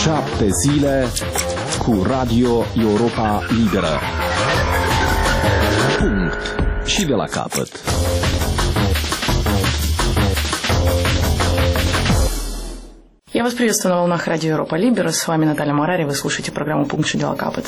7 zile cu Radio Europa Liberă. Punct. Și de la capăt. Я вас приветствую на волнах Радио Европа Либера. С вами Наталья Марари. Вы слушаете программу «Пункт Шидела Капот».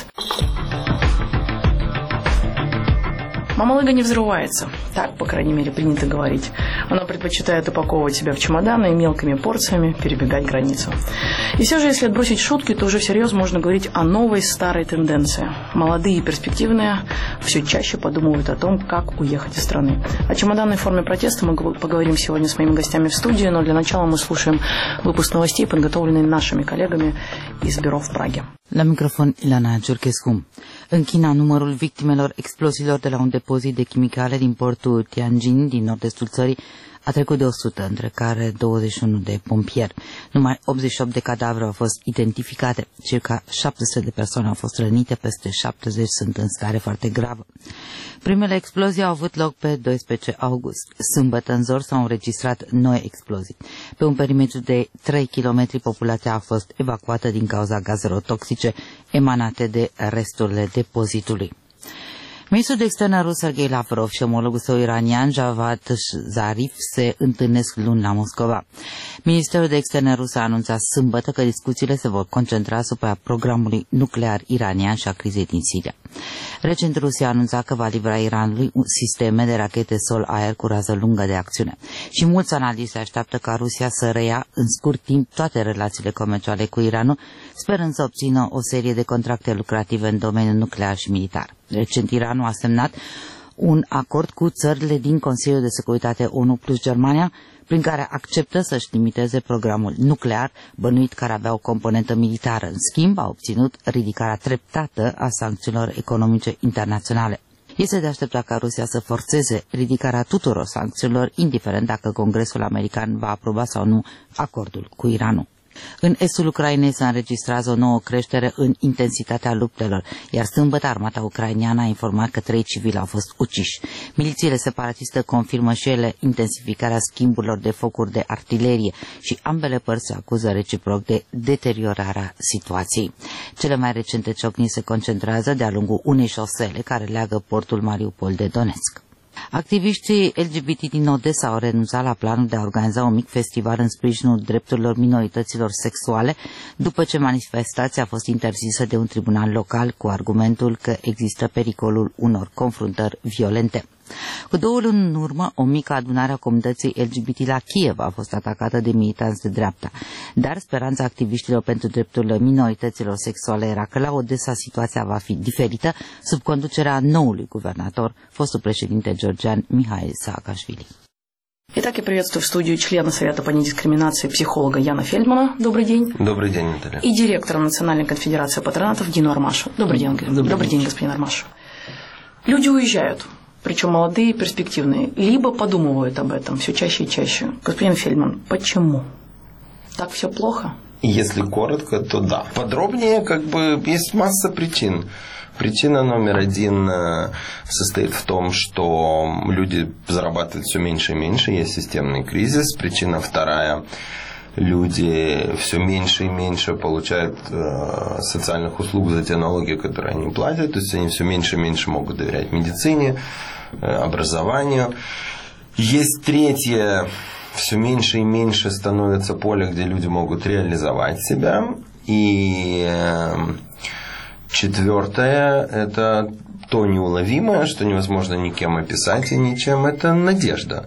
Мамалыга не взрывается. Так, по крайней мере, принято говорить. Она предпочитает упаковывать себя в чемоданы и мелкими порциями перебегать границу. И все же, если отбросить шутки, то уже всерьез можно говорить о новой старой тенденции. Молодые и перспективные все чаще подумывают о том, как уехать из страны. О чемоданной форме протеста мы поговорим сегодня с моими găstями в студии, но для начала мы слушаем выпуск новостей, подготовленный нашими коллегами из бюро в Праге. La microfon, Ilana Giurchescu. În China, numărul victimelor exploziilor de la un depozit de chimicale din portul Tianjin, din nord-estul țării, a trecut de 100, între care 21 de pompieri. Numai 88 de cadavre au fost identificate. Circa 700 de persoane au fost rănite, peste 70 sunt în stare foarte gravă. Primele explozii au avut loc pe 12 august. Sâmbătă în zor s-au înregistrat noi explozii. Pe un perimetru de 3 km, populația a fost evacuată din cauza gazelor toxice emanate de resturile depozitului. Ministrul de externe rus Sergei Lavrov și omologul său iranian Javad Zarif se întâlnesc luni la Moscova. Ministerul de externe rus a anunțat sâmbătă că discuțiile se vor concentra asupra programului nuclear iranian și a crizei din Siria. Recent, Rusia a anunțat că va livra Iranului sisteme de rachete sol-aer cu rază lungă de acțiune. Și mulți analiști se așteaptă ca Rusia să reia în scurt timp toate relațiile comerciale cu Iranul, sperând să obțină o serie de contracte lucrative în domeniul nuclear și militar. Recent, Iranul a semnat un acord cu țările din Consiliul de Securitate ONU plus Germania, prin care acceptă să-și limiteze programul nuclear, bănuit că ar avea o componentă militară. În schimb, a obținut ridicarea treptată a sancțiunilor economice internaționale. Este de așteptat ca Rusia să forțeze ridicarea tuturor sancțiunilor, indiferent dacă Congresul American va aproba sau nu acordul cu Iranul. În estul Ucrainei se înregistrează o nouă creștere în intensitatea luptelor, iar sâmbătă armata ucraineană a informat că 3 civili au fost uciși. Milițiile separatiste confirmă și ele intensificarea schimburilor de focuri de artilerie și ambele părți se acuză reciproc de deteriorarea situației. Cele mai recente ciocniri se concentrează de-a lungul unei șosele care leagă portul Mariupol de Donetsk. Activiștii LGBT din Odessa au renunțat la planul de a organiza un mic festival în sprijinul drepturilor minorităților sexuale, după ce manifestația a fost interzisă de un tribunal local cu argumentul că există pericolul unor confruntări violente. Cu 2 luni în urmă, o mică adunare a comunității LGBT la Kiev a fost atacată de militanți de dreapta, dar speranța activiștilor pentru drepturile minorităților sexuale era că la Odessa situația va fi diferită sub conducerea noului guvernator, fostul președinte georgian Mihail Saakashvili. Итак, я приветствую в студию члена Совета по недискриминации психолога Яна Фельдмана. Добрый день. Добрый день, Наталья. И директора Национальной конфедерации патронатов Дину Армашу. Добрый день, Добрый день, господин Армашу. Люди уезжают. Причем молодые и перспективные, либо подумывают об этом все чаще и чаще. Господин Фельдман, почему? Так все плохо? Если коротко, то да. Подробнее, есть масса причин. Причина номер 1 состоит в том, что люди зарабатывают все меньше и меньше, есть системный кризис. Причина вторая, люди все меньше и меньше получают социальных услуг за те налоги, которые они платят. То есть они все меньше и меньше могут доверять медицине, образованию. Есть третье, все меньше и меньше становится поле, где люди могут реализовать себя. И четвертое, это то неуловимое, что невозможно никем описать и ничем, это надежда.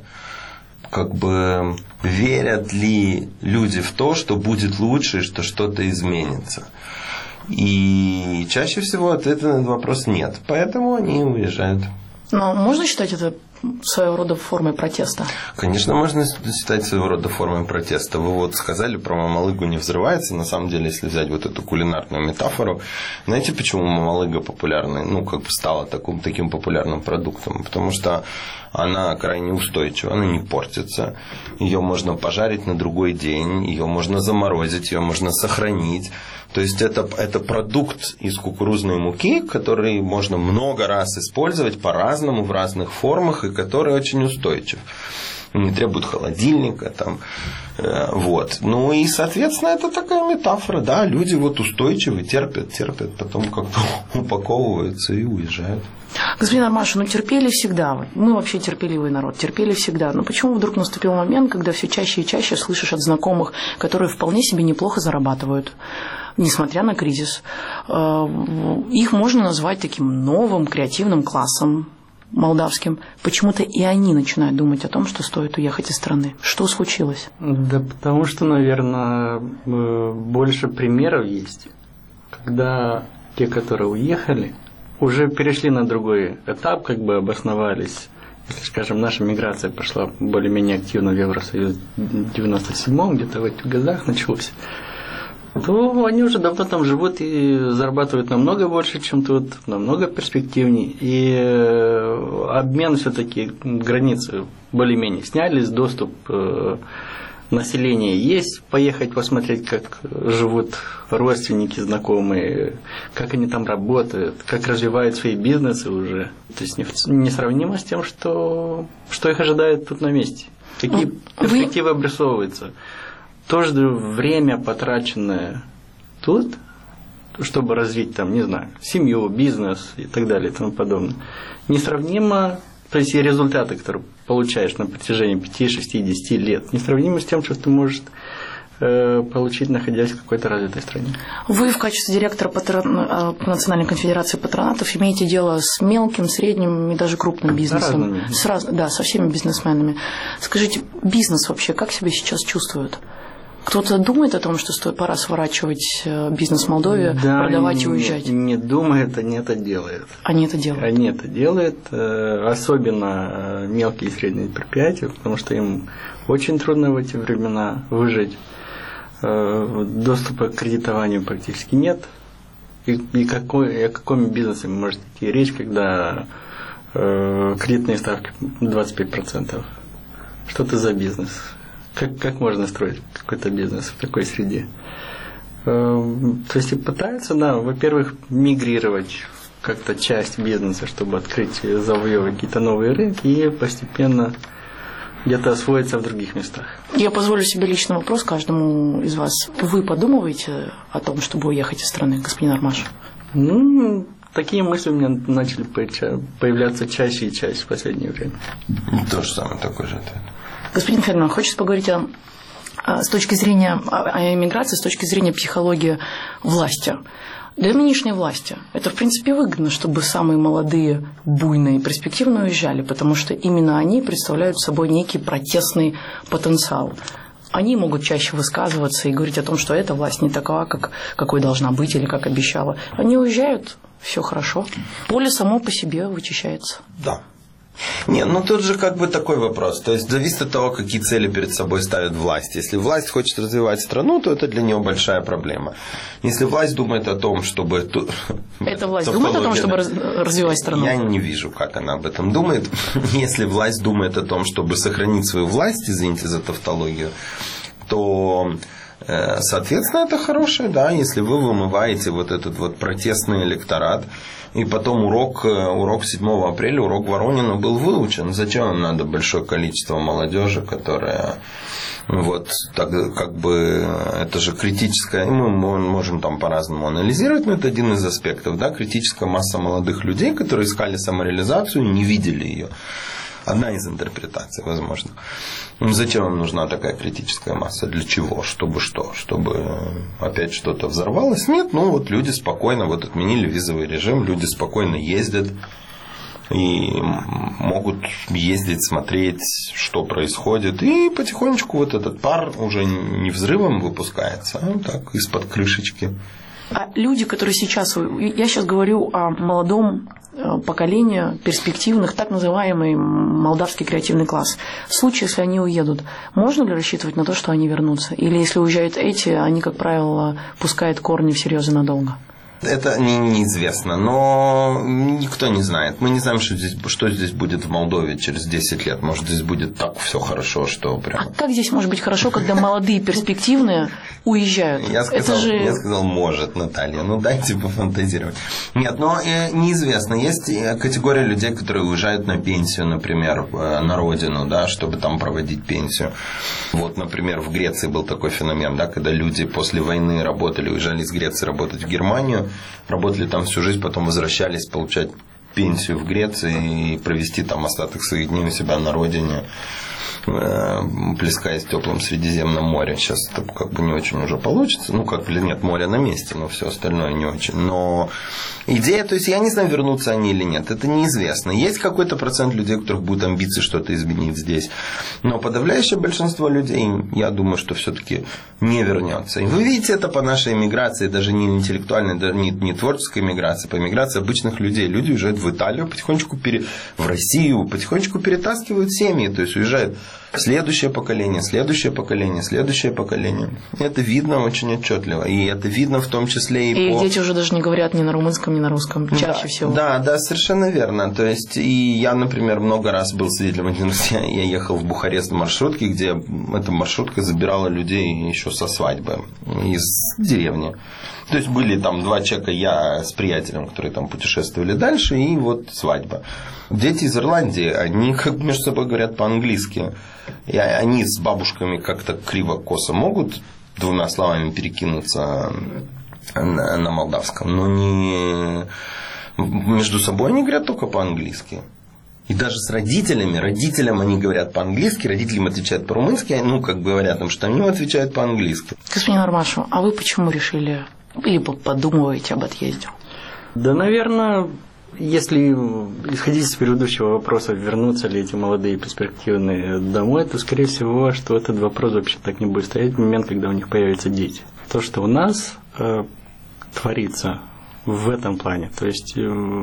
Верят ли люди в то, что будет лучше, что что-то изменится? И чаще всего ответа на этот вопрос нет. Поэтому они уезжают. Но можно считать это своего рода формой протеста? Конечно, можно считать своего рода формой протеста. Вы сказали про мамалыгу не взрывается. На самом деле, если взять эту кулинарную метафору, знаете, почему мамалыга популярна? Стала таким популярным продуктом? Потому что она крайне устойчива, она не портится. Ее можно пожарить на другой день, ее можно заморозить, ее можно сохранить. То есть это продукт из кукурузной муки, который можно много раз использовать по-разному, в разных формах, и который очень устойчив. не требуют холодильника. Там, вот. Ну и, соответственно, это такая метафора. Да, люди вот устойчивы, терпят, потом как-то упаковываются и уезжают. Господин Армаш, ну терпели всегда. Мы вообще терпеливый народ, терпели всегда. Но почему вдруг наступил момент, когда все чаще и чаще слышишь от знакомых, которые вполне себе неплохо зарабатывают, несмотря на кризис? Их можно назвать таким новым креативным классом молдавским. Почему-то и они начинают думать о том, что стоит уехать из страны. Что случилось? Да потому что, наверное, больше примеров есть, когда те, которые уехали, уже перешли на другой этап, как бы обосновались. Если, скажем, наша миграция пошла более-менее активно в Евросоюз в 97-м, где-то в этих годах началось, то они уже давно там живут и зарабатывают намного больше, чем тут, намного перспективнее. И обмен все-таки границы более-менее снялись, доступ населения есть, поехать посмотреть, как живут родственники, знакомые, как они там работают, как развивают свои бизнесы уже. То есть несравнимо с тем, что их ожидает тут на месте. Какие перспективы обрисовываются. То же время, потраченное тут, чтобы развить там, не знаю, семью, бизнес и так далее и тому подобное, несравнимо. То есть и результаты, которые получаешь на протяжении 5, 6, 10 лет, несравнимы с тем, что ты можешь получить, находясь в какой-то развитой стране. Вы в качестве директора Национальной конфедерации патронатов имеете дело с мелким, средним и даже крупным бизнесом. Со всеми бизнесменами. Скажите, бизнес вообще как себя сейчас чувствует? Кто-то думает о том, что пора сворачивать бизнес в Молдове, продавать и уезжать? Не думает, они это делают. Они это делают, особенно мелкие и средние предприятия, потому что им очень трудно в эти времена выжить. Доступа к кредитованию практически нет. И о каком бизнесе может идти речь, когда кредитные ставки 25%? Что это за бизнес? Как можно строить какой-то бизнес в такой среде? То есть и пытаются, во-первых, мигрировать как-то часть бизнеса, чтобы открыть, завоевывать какие-то новые рынки и постепенно где-то освоиться в других местах. Я позволю себе личный вопрос каждому из вас. Вы подумываете о том, чтобы уехать из страны, господин Армаш? Такие мысли у меня начали появляться чаще и чаще в последнее время. То же самое, такой же ответ. Господин Фельдман, хочется поговорить о эмиграции с точки зрения психологии власти. Для нынешней власти это, в принципе, выгодно, чтобы самые молодые, буйные, перспективные уезжали, потому что именно они представляют собой некий протестный потенциал. Они могут чаще высказываться и говорить о том, что эта власть не такова, какой должна быть или как обещала. Они уезжают, все хорошо. Поле само по себе вычищается. Да. Тут же такой вопрос. То есть зависит от того, какие цели перед собой ставит власть. Если власть хочет развивать страну, то это для нее большая проблема. Если власть думает о том, чтобы... Эта власть думает о том, чтобы развивать страну? Я не вижу, как она об этом думает. Если власть думает о том, чтобы сохранить свою власть, извините за тавтологию, то... Соответственно, это хорошее, да, если вы вымываете вот этот вот протестный электорат, и потом урок 7 апреля, урок Воронина был выучен. Зачем нам надо большое количество молодежи, которая это же критическая, мы можем там по-разному анализировать, но это один из аспектов, да, критическая масса молодых людей, которые искали самореализацию, не видели ее. Одна из интерпретаций, возможно. Зачем вам нужна такая критическая масса? Для чего? Чтобы что? Чтобы опять что-то взорвалось? Нет, люди спокойно отменили визовый режим, люди спокойно ездят и могут ездить, смотреть, что происходит. И потихонечку этот пар уже не взрывом выпускается, а так из-под крышечки. А люди, которые сейчас... Я сейчас говорю о молодом поколении, перспективных, так называемый молдавский креативный класс. В случае, если они уедут, можно ли рассчитывать на то, что они вернутся? Или если уезжают эти, они, как правило, пускают корни всерьез и надолго? Это неизвестно, но никто не знает. Мы не знаем, что здесь будет в Молдове через 10 лет. Может, здесь будет так все хорошо, что прям... А как здесь может быть хорошо, когда молодые, перспективные уезжают. Я сказал, может, Наталья, ну дайте пофантазировать. Нет, но неизвестно. Есть категория людей, которые уезжают на пенсию, например, на родину, да, чтобы там проводить пенсию. Вот, например, в Греции был такой феномен, да, когда люди после войны работали, уезжали из Греции работать в Германию, работали там всю жизнь, потом возвращались получать пенсию в Греции и провести там остаток своих дней у себя на родине, плескаясь в теплом Средиземном море. Сейчас это как бы не очень уже получится. Ну, как бы нет, море на месте, но все остальное не очень. Но идея, то есть я не знаю, вернутся они или нет. Это неизвестно. Есть какой-то процент людей, у которых будут амбиции что-то изменить здесь. Но подавляющее большинство людей, я думаю, что все-таки не вернется. И вы видите это по нашей эмиграции, даже не интеллектуальной, даже не творческой эмиграции, по эмиграции обычных людей. Люди уезжают в Италию, потихонечку в Россию, потихонечку перетаскивают семьи. То есть уезжают следующее поколение, следующее поколение, следующее поколение. Это видно очень отчетливо. И это видно в том числе и дети уже даже не говорят ни на румынском, ни на русском. Чаще всего. Да, совершенно верно. То есть, и я, например, много раз был свидетелем. Я ехал в Бухарест в маршрутке, где эта маршрутка забирала людей еще со свадьбы из деревни. То есть, были там 2 человека, я с приятелем, которые там путешествовали дальше, и вот свадьба. Дети из Ирландии, они как между собой говорят по-английски. И они с бабушками как-то криво-косо могут 2 словами перекинуться на молдавском, но не между собой они говорят только по-английски. И даже с родителям они говорят по-английски, родителям отвечают по-румынски, ну, как говорят им, что они отвечают по-английски. Господин Армашев, а вы почему решили, или подумываете об отъезде? Да, наверное, если исходить из предыдущего вопроса, вернутся ли эти молодые перспективные домой, то, скорее всего, что этот вопрос вообще так не будет стоять в момент, когда у них появятся дети. То, что у нас творится в этом плане, то есть,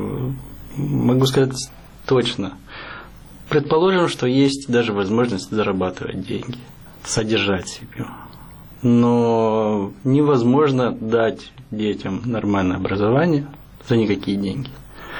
могу сказать точно, предположим, что есть даже возможность зарабатывать деньги, содержать семью. Но невозможно дать детям нормальное образование за никакие деньги.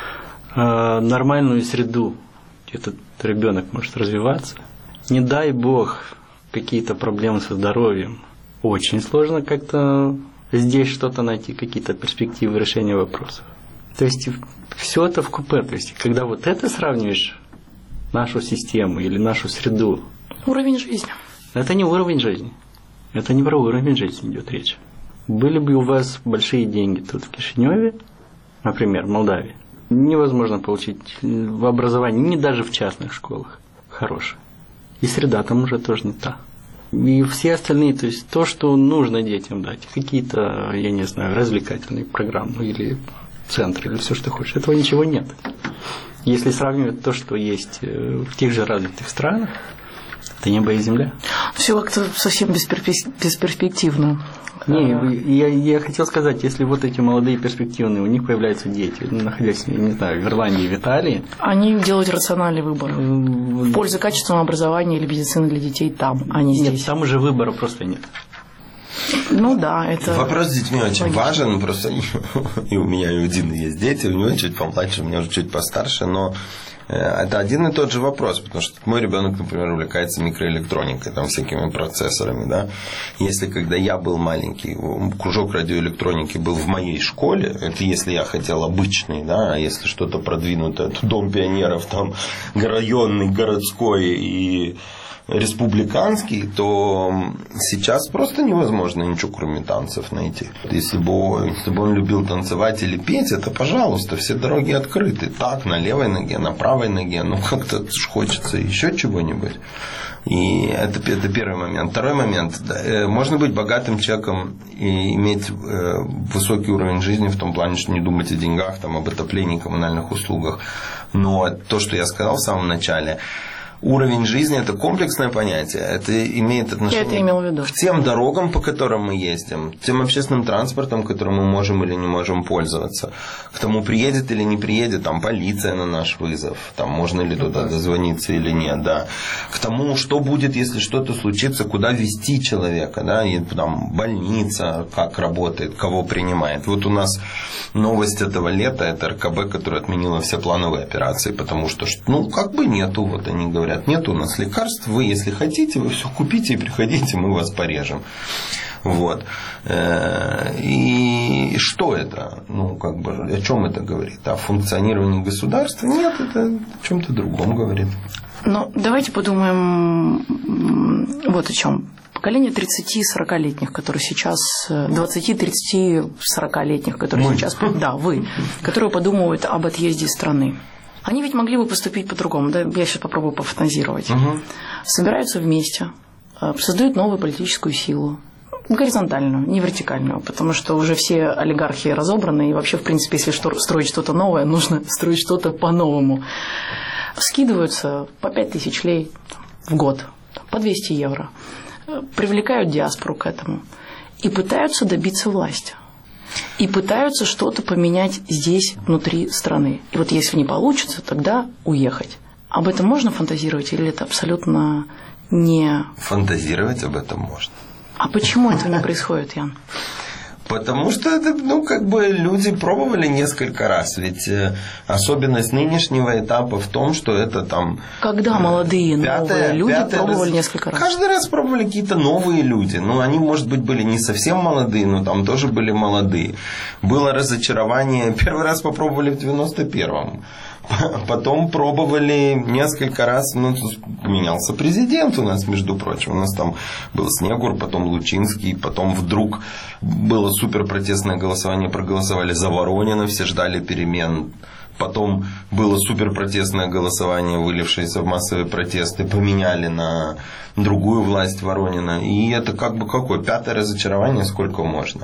Нормальную среду, где этот ребенок может развиваться. Не дай бог какие-то проблемы со здоровьем. Очень сложно как-то здесь что-то найти, какие-то перспективы решения вопросов. То есть все это в купе. То есть когда вот это сравниваешь, нашу систему или нашу среду. Уровень жизни. Это не уровень жизни. Это не про уровень жизни идет речь. Были бы у вас большие деньги тут в Кишиневе, например, в Молдавии, невозможно получить образование, не даже в частных школах, хорошее. И среда там уже тоже не та. И все остальные, то есть то, что нужно детям дать, какие-то, я не знаю, развлекательные программы или центры, или все, что хочешь, этого ничего нет. Если сравнивать то, что есть в тех же развитых странах, это небо и земля. Все как-то совсем бесперспективно. Не, я хотел сказать, если вот эти молодые перспективные, у них появляются дети, находясь, я не знаю, в Ирландии, в Италии. Они делают рациональный выбор в пользу качественного образования или медицины для детей там, а не здесь. Нет, там уже выбора просто нет. Ну да, это... Вопрос с детьми очень важен, просто и у меня и у Дины есть дети, у него чуть помладше, у меня уже чуть постарше, но это один и тот же вопрос, потому что мой ребенок, например, увлекается микроэлектроникой, там всякими процессорами, да. Если когда я был маленький, кружок радиоэлектроники был в моей школе, это если я хотел обычный, да, а если что-то продвинутое, то дом пионеров, там районный, городской и республиканский, то сейчас просто невозможно ничего, кроме танцев, найти. Если бы он любил танцевать или петь, это, пожалуйста, все дороги открыты. Так, на левой ноге, на правой ноге, ну, как-то хочется еще чего-нибудь. И это первый момент. Второй момент. Можно быть богатым человеком и иметь высокий уровень жизни в том плане, что не думать о деньгах, там, об отоплении, коммунальных услугах. Но то, что я сказал в самом начале, уровень жизни – это комплексное понятие. Это имеет отношение к тем дорогам, по которым мы ездим, тем общественным транспортом, которым мы можем или не можем пользоваться, к тому, приедет или не приедет там полиция на наш вызов, там можно ли туда дозвониться или нет, да. К тому, что будет, если что-то случится, куда везти человека, да, и там больница, как работает, кого принимает. Вот у нас новость этого лета – это РКБ, которая отменила все плановые операции, потому что, ну, как бы нету, вот они говорят, нет у нас лекарств, вы, если хотите, вы все купите и приходите, мы вас порежем. Вот. И что это? Ну, как бы, о чем это говорит? О функционировании государства? Нет, это о чем-то другом говорит. Ну, давайте подумаем вот о чем. Поколение 30-40-летних, которые сейчас, 20-30-40-летних, которые сейчас, да, вы, которые подумывают об отъезде из страны. Они ведь могли бы поступить по-другому, да? Я сейчас попробую пофантазировать. Собираются вместе, создают новую политическую силу, горизонтальную, не вертикальную, потому что уже все олигархи разобраны, и вообще, в принципе, если строить что-то новое, нужно строить что-то по-новому. Скидываются по 5000 лей в год, по 200 евро. Привлекают диаспору к этому и пытаются добиться власти. И пытаются что-то поменять здесь, внутри страны. И вот если не получится, тогда уехать. Об этом можно фантазировать или это абсолютно не... Фантазировать об этом можно. А почему этого не происходит, Ян? Потому что это, ну, как бы люди пробовали несколько раз. Ведь особенность нынешнего этапа в том, что это там... Когда молодые, новые люди пробовали несколько раз? Каждый раз пробовали какие-то новые люди. Ну, они, может быть, были не совсем молодые, но там тоже были молодые. Было разочарование. Первый раз попробовали в 91-м. Потом пробовали несколько раз, ну, менялся президент у нас, между прочим. У нас там был Снегур, потом Лучинский, потом вдруг было суперпротестное голосование, проголосовали за Воронина, все ждали перемен. Потом было суперпротестное голосование, вылившееся в массовые протесты, поменяли на другую власть Воронина. И это как бы какое? 5-е разочарование, сколько можно.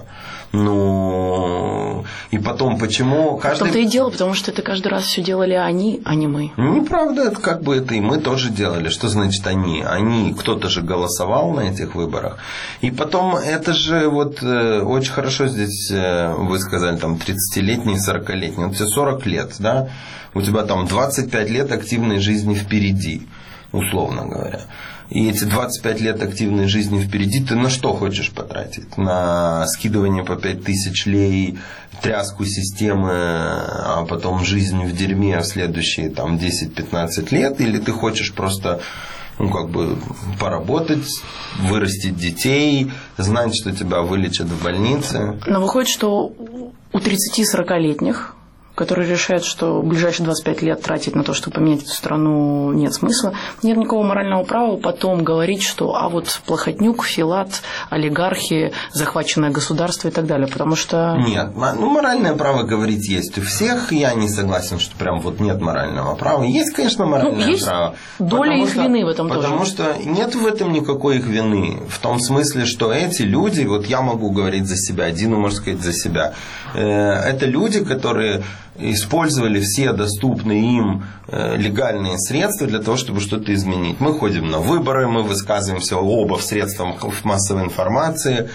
Ну, и потом, почему каждый... В том-то и дело, потому что это каждый раз все делали они, а не мы. Неправда, это как бы это и мы тоже делали. Что значит они? Они, кто-то же голосовал на этих выборах. И потом, это же вот очень хорошо здесь вы сказали, там 30-летний, 40-летний. Вот тебе 40 лет, да? У тебя там 25 лет активной жизни впереди, условно говоря. И эти 25 лет активной жизни впереди ты на что хочешь потратить? На скидывание по 5000 лей, тряску системы, а потом жизнь в дерьме в следующие там, 10-15 лет? Или ты хочешь просто, ну, как бы поработать, вырастить детей, знать, что тебя вылечат в больнице? Но выходит, что у 30-40-летних, которые решают, что в ближайшие 25 лет тратить на то, чтобы поменять эту страну, нет смысла. Нет никакого морального права потом говорить, что а вот Плохотнюк, Филат, олигархи, захваченное государство и так далее, потому что... Нет, ну моральное право говорить есть у всех, я не согласен, что прям вот нет морального права. Есть, конечно, моральное есть право. Доля их вины в этом тоже. Потому что нет в этом никакой их вины. В том смысле, что эти люди, вот я могу говорить за себя, Дина может сказать за себя, это люди, которые использовали все доступные им легальные средства для того, чтобы что-то изменить. Мы ходим на выборы, мы высказываемся оба в средствах массовой информации,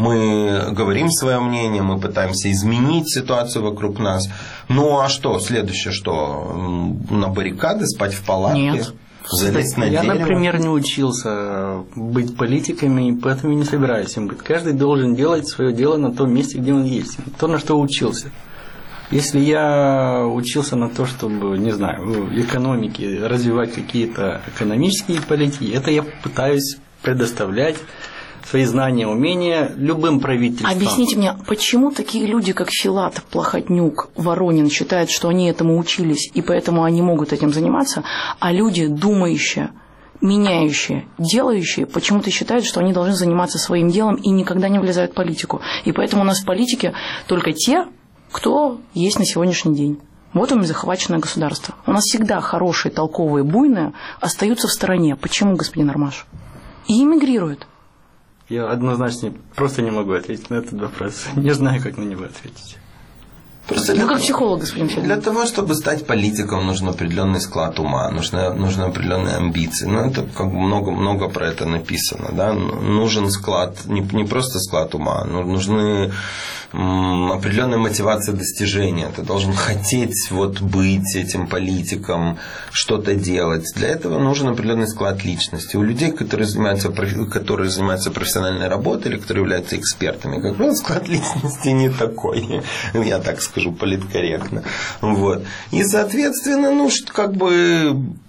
мы говорим свое мнение, мы пытаемся изменить ситуацию вокруг нас. Ну а что? Следующее что? На баррикады, спать в палатке? Нет. Залезть на дерево? Я, например, не учился быть политиками, и поэтому не собираюсь им быть. Каждый должен делать свое дело на том месте, где он есть. То, на что учился. Если я учился на то, чтобы, не знаю, в экономике развивать какие-то экономические политики, это я пытаюсь предоставлять свои знания, умения любым правительствам. Объясните мне, почему такие люди, как Филат, Плохотнюк, Воронин, считают, что они этому учились, и поэтому они могут этим заниматься, а люди, думающие, меняющие, делающие, почему-то считают, что они должны заниматься своим делом и никогда не влезают в политику. И поэтому у нас в политике только те, кто есть на сегодняшний день. Вот им захваченное государство. У нас всегда хорошие, толковые, буйные остаются в стороне. Почему, господин Армаш? И эмигрируют. Я однозначно просто не могу ответить на этот вопрос. Не знаю, как на него ответить. Просто как психолог, господин Федоров. Для того, чтобы стать политиком, нужен определенный склад ума, нужны определенные амбиции. Ну, это как бы много про это написано. Да? Нужен склад, не просто склад ума, нужны определенная мотивация достижения. Ты должен хотеть вот быть этим политиком, что-то делать. Для этого нужен определенный склад личности. У людей, которые занимаются профессиональной работой или которые являются экспертами, как правило, склад личности не такой. Я так скажу политкорректно. Вот. И, соответственно, ну, как бы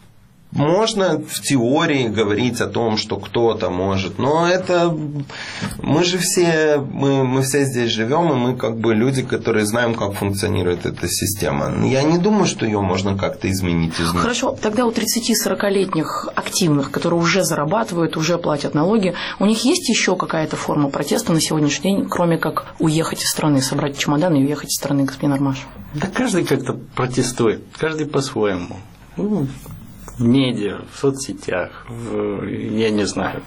можно в теории говорить о том, что кто-то может, но это мы же все, мы все здесь живем, и мы как бы люди, которые знаем, как функционирует эта система. Я не думаю, что ее можно как-то изменить изнутри. Хорошо, тогда у 30-40-летних активных, которые уже зарабатывают, уже платят налоги, у них есть еще какая-то форма протеста на сегодняшний день, кроме как уехать из страны, собрать чемодан и уехать из страны, господин Армаш? Да каждый как-то протестует, каждый по-своему. В медиа, в соцсетях, я не знаю,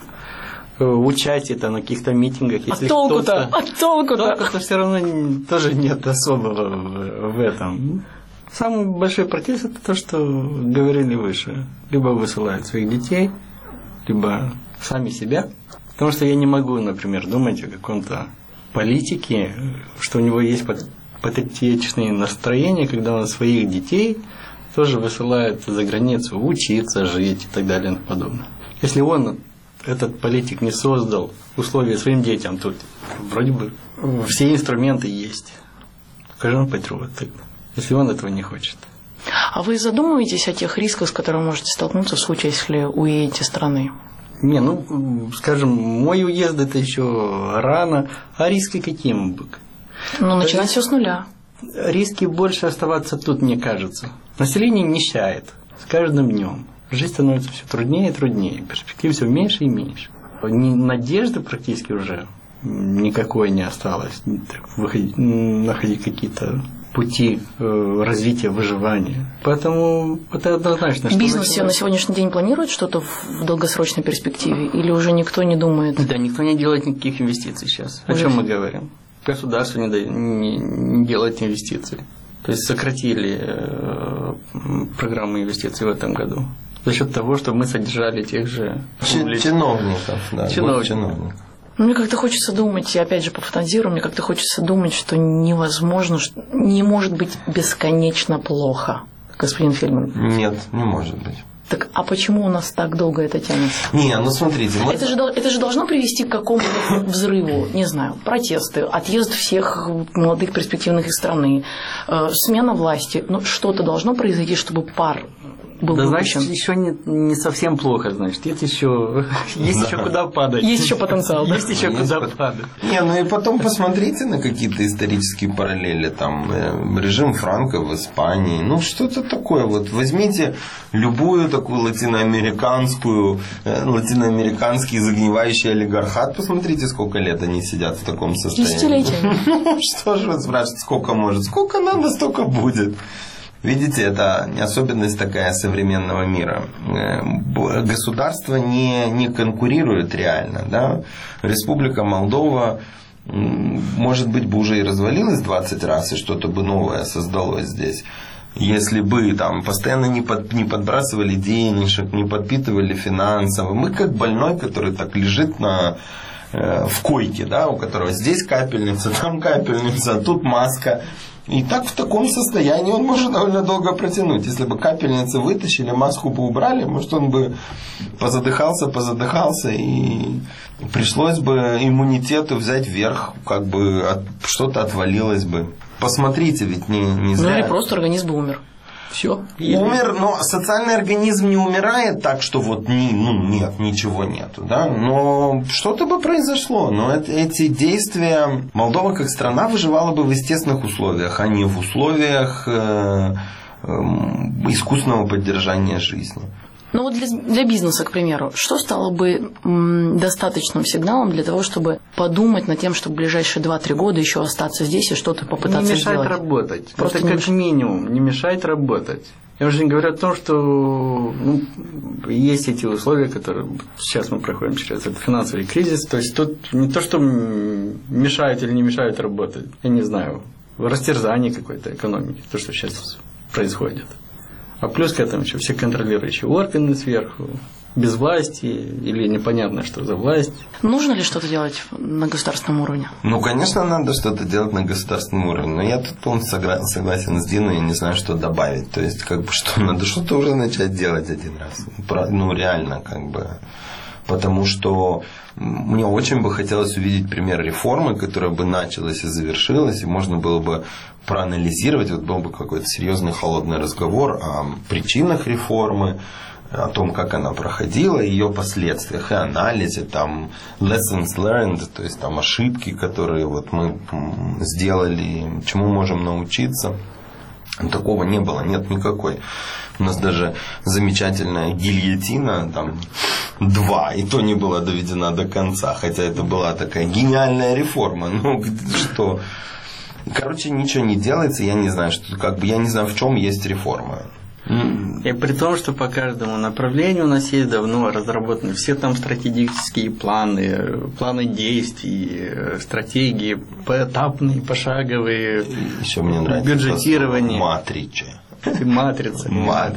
участие на каких-то митингах. Если толку-то? Толку-то все равно тоже нет особого в этом. Самый большой протест – это то, что говорили выше. Либо высылают своих детей, либо сами себя. Потому что я не могу, например, думать о каком-то политике, что у него есть патриотичные настроения, когда он своих детей тоже высылает за границу учиться, жить и так далее и тому подобное. Если он, этот политик, не создал условия своим детям, тут вроде бы все инструменты есть. Какой он патриот тогда, если он этого не хочет. А вы задумываетесь о тех рисках, с которыми можете столкнуться в случае, если уедете из страны? Не, скажем, мой уезд это еще рано, а риски какие могут быть? Начинать все с нуля. Риски больше оставаться тут, мне кажется. Население нищает с каждым днем. Жизнь становится все труднее и труднее. Перспектив все меньше и меньше. Надежды практически уже никакой не осталось. Находить какие-то пути развития, выживания. Поэтому это однозначно. Бизнес на сегодняшний день планирует что-то в долгосрочной перспективе? Или уже никто не думает? Да, никто не делает никаких инвестиций сейчас. О чем мы говорим? Государство не делает инвестиций. То есть сократили программу инвестиций в этом году. За счет того, что мы содержали тех же чиновников. Да, чиновников. Мне как-то хочется думать, и опять же пофантазирую, мне как-то хочется думать, что невозможно, что не может быть бесконечно плохо, господин Фельдман. Нет, не может быть. Так, а почему у нас так долго это тянется? Смотрите. Это же должно привести к какому-то взрыву, не знаю, протесты, отъезд всех молодых перспективных из страны, смена власти. Что-то должно произойти, чтобы пар был выпущен. Значит, еще не совсем плохо, значит. Есть еще куда падать. Есть еще потенциал, да? Есть еще куда падать. И потом посмотрите на какие-то исторические параллели. Там режим Франко в Испании. Что-то такое. Вот возьмите любую такую латиноамериканский загнивающий олигархат. Посмотрите, сколько лет они сидят в таком состоянии. Десятилетия. Что же вы спрашиваете, сколько может? Сколько надо, столько будет. Видите, это особенность такая современного мира. Государство не конкурирует реально. Да? Республика Молдова, может быть, бы уже и развалилась 20 раз, и что-то бы новое создалось здесь. Если бы там постоянно не подбрасывали денежек, не подпитывали финансово. Мы как больной, который так лежит в койке, да, у которого здесь капельница, там капельница, а тут маска. И так в таком состоянии он может довольно долго протянуть. Если бы капельницы вытащили, маску бы убрали, может, он бы позадыхался, и пришлось бы иммунитету взять вверх, как бы что-то отвалилось бы. Посмотрите, ведь не зря. Или просто организм бы умер. Все. Умер, но социальный организм не умирает так, что нет, ничего нету, да, но что-то бы произошло, но эти действия, Молдова как страна выживала бы в естественных условиях, а не в условиях искусственного поддержания жизни. Вот для бизнеса, к примеру, что стало бы достаточным сигналом для того, чтобы подумать над тем, чтобы в ближайшие 2-3 года еще остаться здесь и что-то попытаться сделать? Не мешает работать. Просто это как минимум, не мешает работать. Я уже не говорю о том, что есть эти условия, которые сейчас мы проходим через этот финансовый кризис. То есть тут не то, что мешают или не мешают работать, я не знаю, растерзание какой-то экономики, то, что сейчас происходит. А плюс к этому еще все контролирующие органы сверху, без власти или непонятно, что за власть. Нужно ли что-то делать на государственном уровне? Конечно, надо что-то делать на государственном уровне. Но я тут полностью согласен с Диной, я не знаю, что добавить. То есть, что надо что-то уже начать делать один раз. Реально, Потому что мне очень бы хотелось увидеть пример реформы, которая бы началась и завершилась, и можно было бы проанализировать, был бы какой-то серьезный холодный разговор о причинах реформы, о том, как она проходила, ее последствиях и анализе, там lessons learned, то есть там ошибки, которые вот мы сделали, чему можем научиться. Такого не было, нет никакой. У нас даже замечательная гильотина, там 2, и то не была доведена до конца, хотя это была такая гениальная реформа. Ну, что... Короче, ничего не делается, я не знаю, что, я не знаю, в чем есть реформа. И при том, что по каждому направлению у нас есть давно разработаны все там стратегические планы действий, стратегии поэтапные, пошаговые, еще мне нравится бюджетирование. Матрица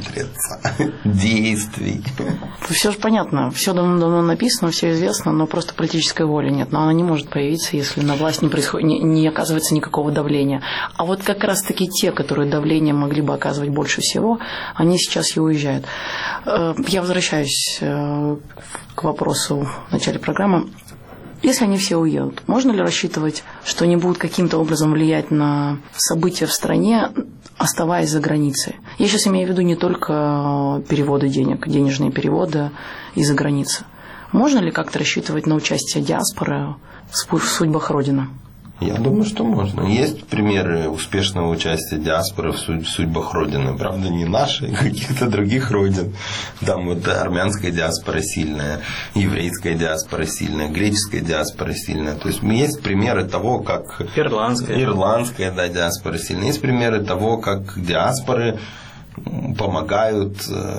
действий. Все же понятно, все давно написано, все известно, но просто политической воли нет. Но она не может появиться, если на власть не оказывается никакого давления. А вот как раз-таки те, которые давление могли бы оказывать больше всего, они сейчас и уезжают. Я возвращаюсь к вопросу в начале программы. Если они все уедут, можно ли рассчитывать, что они будут каким-то образом влиять на события в стране, оставаясь за границей? Я сейчас имею в виду не только переводы денег, денежные переводы из-за границы. Можно ли как-то рассчитывать на участие диаспоры в судьбах Родины? Я думаю, что можно. Есть примеры успешного участия диаспоры в судьбах Родины. Правда, не нашей, каких-то других родин. Там вот армянская диаспора сильная, еврейская диаспора сильная, греческая диаспора сильная. То есть есть примеры того, как... Ирландская, да, диаспора сильная. Есть примеры того, как диаспоры помогают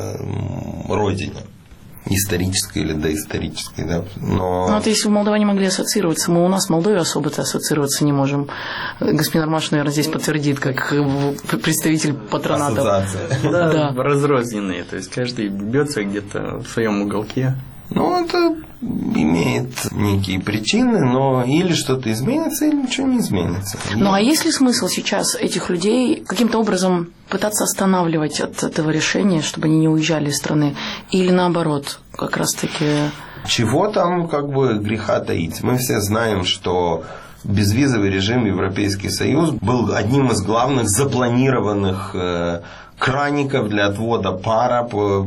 Родине. Исторической или доисторической, да. Но... Ну, вот если в Молдоване могли ассоциироваться, мы у нас в Молдове особо-то ассоциироваться не можем. Господин Армаш, наверное, здесь подтвердит, как представитель патроната. Ассоциация. Да, разрозненные, то есть каждый бьется где-то в своем уголке. Ну, это имеет некие причины, но или что-то изменится, или ничего не изменится. Ну, а есть ли смысл сейчас этих людей каким-то образом пытаться останавливать от этого решения, чтобы они не уезжали из страны? Или наоборот, как раз-таки... Чего там греха таить? Мы все знаем, что безвизовый режим Европейский Союз был одним из главных запланированных краников для отвода пара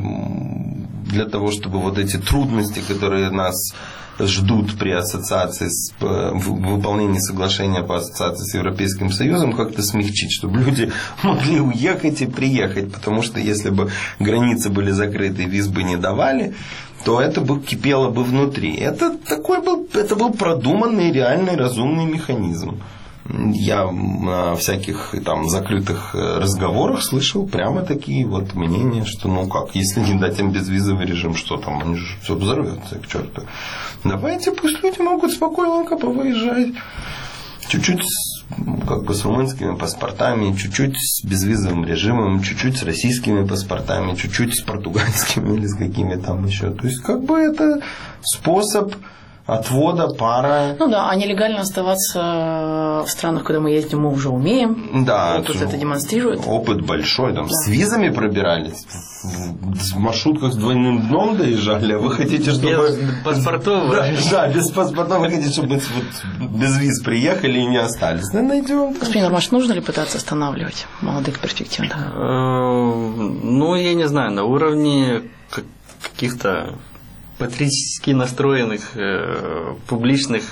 для того, чтобы вот эти трудности, которые нас ждут при ассоциации, в выполнении соглашения по ассоциации с Европейским Союзом, как-то смягчить, чтобы люди могли уехать и приехать. Потому что если бы границы были закрыты и виз бы не давали, то это бы кипело бы внутри. Это был продуманный, реальный, разумный механизм. Я на всяких там закрытых разговорах слышал прямо такие вот мнения, что если не дать им безвизовый режим, что там, они же все взорвется к черту. Давайте, пусть люди могут спокойненько повыезжать. Чуть-чуть с румынскими паспортами, чуть-чуть с безвизовым режимом, чуть-чуть с российскими паспортами, чуть-чуть с португальскими или с какими там еще. То есть это способ отвода пара. Ну да, а нелегально оставаться в странах, куда мы ездим, мы уже умеем. Да, опыт это демонстрирует. Опыт большой. Там, да. С визами пробирались, в маршрутках с двойным дном доезжали. А вы хотите, чтобы... Без паспортов. Да, без паспортов. Вы хотите, чтобы без виз приехали и не остались. Найдем. Господин Армаш, нужно ли пытаться останавливать молодых перспективных? Ну, я не знаю, на уровне каких-то патриотически настроенных публичных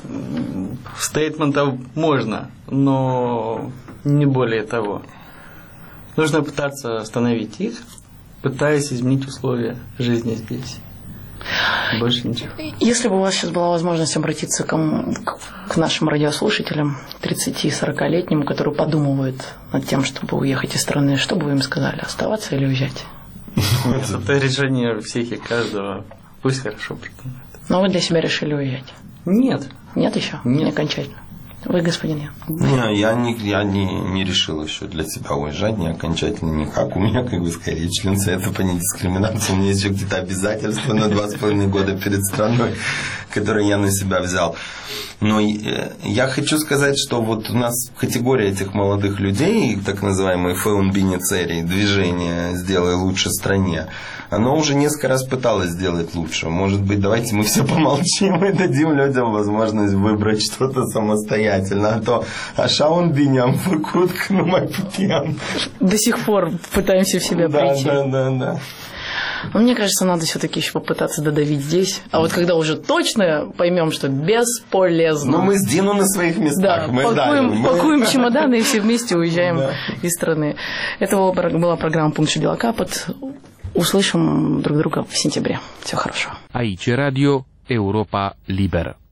стейтментов можно, но не более того. Нужно пытаться остановить их, пытаясь изменить условия жизни здесь. Больше ничего. Если бы у вас сейчас была возможность обратиться к нашим радиослушателям, 30-40-летним, которые подумывают над тем, чтобы уехать из страны, что бы вы им сказали? Оставаться или уезжать? Это решение всех и каждого. Пусть хорошо придумают. Но вы для себя решили уезжать? Нет. Нет еще? Нет. Не окончательно? Вы, господин Ян? Я не решил еще для себя уезжать, не окончательно никак. У меня, скорее, член Совета по недискриминации. У меня есть еще где-то обязательства на 2,5 года перед страной, которые я на себя взял. Но я хочу сказать, что вот у нас категория этих молодых людей, так называемые феунбиницерии, движение «Сделай лучше стране», оно уже несколько раз пыталось сделать лучше. Может быть, давайте мы все помолчим и дадим людям возможность выбрать что-то самостоятельно. А то «Ашаун биням фуркут кнумай путьям». До сих пор пытаемся в себя прийти. Да. Но мне кажется, надо все-таки еще попытаться додавить здесь. А вот когда уже точно поймем, что бесполезно. Но мы с Дино на своих местах. Да, мы пакуем чемоданы и все вместе уезжаем из страны. Это была программа «Пункт Шибилакапот». Услышим друг друга в сентябре. Всего хорошего. Aici Radio Europa Liberă.